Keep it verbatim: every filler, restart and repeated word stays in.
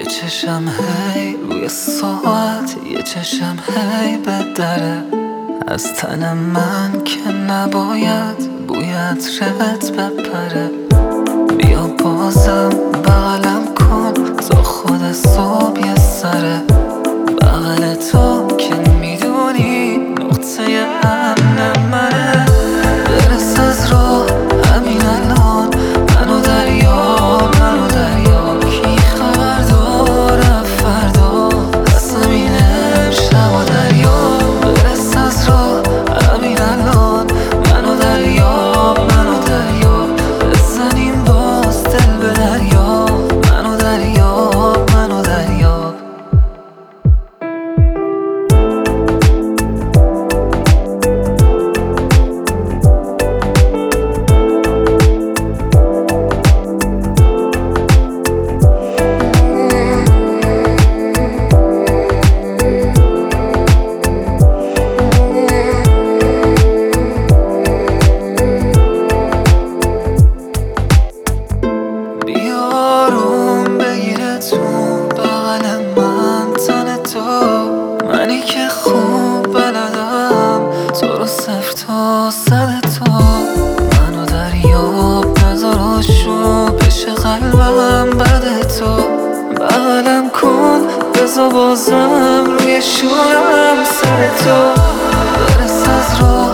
چشم هی روی ساعت، یه چشم هی به دره از تن من که نباید بوی عطرت بپره. بیا بازم بغلم کن تا خود صبح یه سره، بغل تو که میدونی نقطه امن منه. برس از راه همین الان، منو دریا منو دریا، کی خبر داره فردا از همین امشب و دریا. برس از راه همین الان، منو دریا منو دریا، بزنیم باز دل به دریا، منو دریا منو دریا. منی که خوب بلدم تو رو صفر تا صد تو، منو دریا بذار و شو پیش قلبم بعد تو. بغلم کن بذار بازم روی شورم سر تو. برس از راه